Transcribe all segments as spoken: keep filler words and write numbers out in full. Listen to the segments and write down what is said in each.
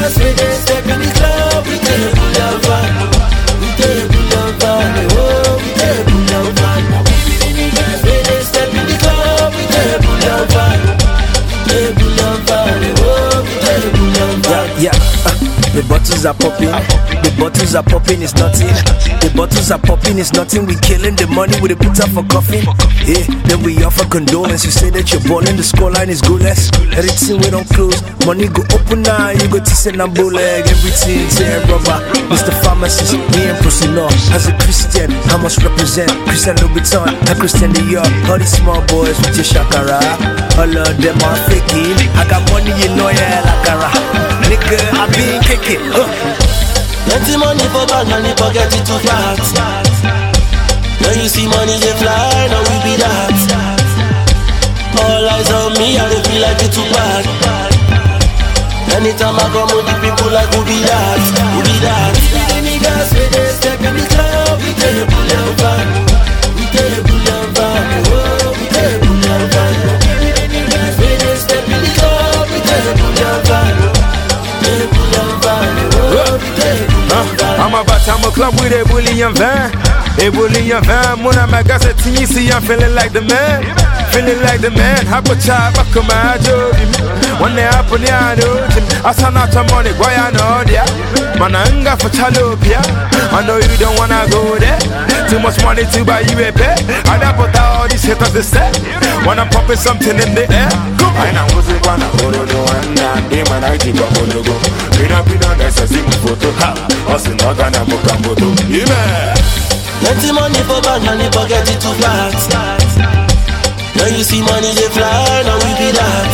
niggas when they step in the club, we take a pull up van. We take a pull up van. Oh, we take a pull up van. The niggas when they step in the club, we take a pull up van. We take a pull up van. Oh, we take a pull up van. Yeah, yeah. Uh, the bottles are popping. The bottles are popping, it's nothing. The bottles are popping, it's nothing. We killing the money with a put up for coffee. Yeah, then we offer condolence. You say that you're balling, the scoreline is goalless. Everything we don't close. Money go open now, you go to send a bullet. Everything, say rubber. Mister Pharmacist, me and Prosino. As a Christian, I must represent Christian Louboutin and Christian Dior. All these small boys with your shakara. All of them are faking. I got money, you know, yeah, lakara. Nigga, I been kicking. Uh. Plenty money for bank and the pocket it too flat. Now you see money they fly, now we be that. All eyes on me, I don't feel like it too bad. Anytime I come with the people like who be that, who be that. The niggas when they step in the club, we take a pull up van. We take a pull up van. Oh, we take a pull up van. The niggas when they step in the club, we take a pull up van. We take a pull up van. Oh, we take a pull up van. I'm about to I'm a club with a bullion van. A bullion van. When I'm at gas at T C, I'm feeling like the man. Feeling like the man, have a child, back on my job. One day up on the island, I saw not some money, boy, I know, yeah. Man, I ain't got for Chalopia. I know you don't wanna go there. Too much money to buy you a pet. I don't put out all these haters to say. When I'm popping something in the air, go. I know what's it wanna go to the one, and they man, I keep up on the go. We're not be done, that's a single photo. Ha, us in Nagana, Mokamboto. Yeah. Plenty money for bank and the pocket it too flat. Now you see money they fly, now we be that.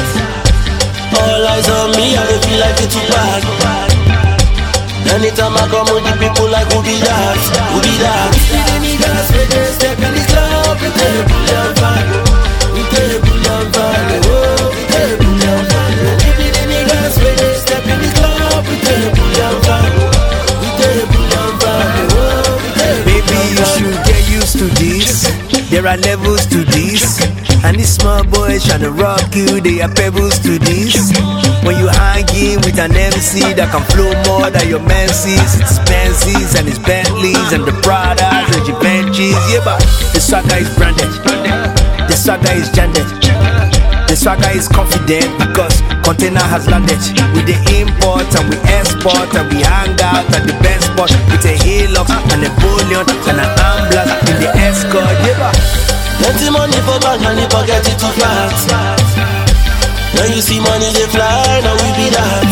All eyes on me, I don't feel like it too bad. Anytime I come with the people like who be that, who be that. The niggas when they step in the club, we take a pull up van. We take a pull up van. Oh, we take a pull up van. The niggas when they step in the club, we take a pull up van. We take a pull up van. Oh, we take a pull up van. Baby, you should get used to this. There are levels to this. And these small boys tryna rock you, they are pebbles to this. When you hanging with an M C that can flow more than your Menzies, it's Benzes and it's Bentleys and the Pradas and Givenchy's. Yeah, but the swagger is branded, the swagger is gendered, the swagger is confident because container has landed. We the import and we export and we hang out at the best spot with a Hilux and a bullion and an ambulance in the escort. Yeah, but plenty money for bank and the pocket it too flat. Now you see money they fly, now we be that.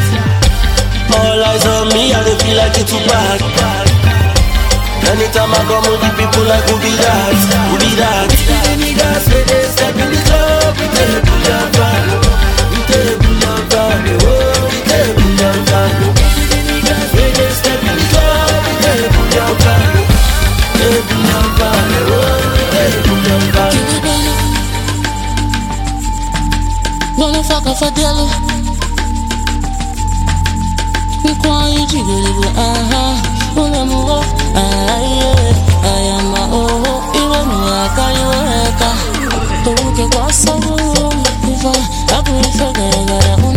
All eyes on me, I don't feel like it too bad. Anytime I come with the people like who be that, who be that. The niggas when they step in the club, we take a pull up van. We take a pull up van. Oh, we take a pull up van. The niggas when they step in the club, we take a pull up van. Take a pull up van. Oh, we take a pull up van. Wanna fuck off a devil? We call you jiggle, uh-huh. Wanna move off, ah, yeah. I am a oh, even me, I call you a wrecker. But we can go so good, if I, I put it for the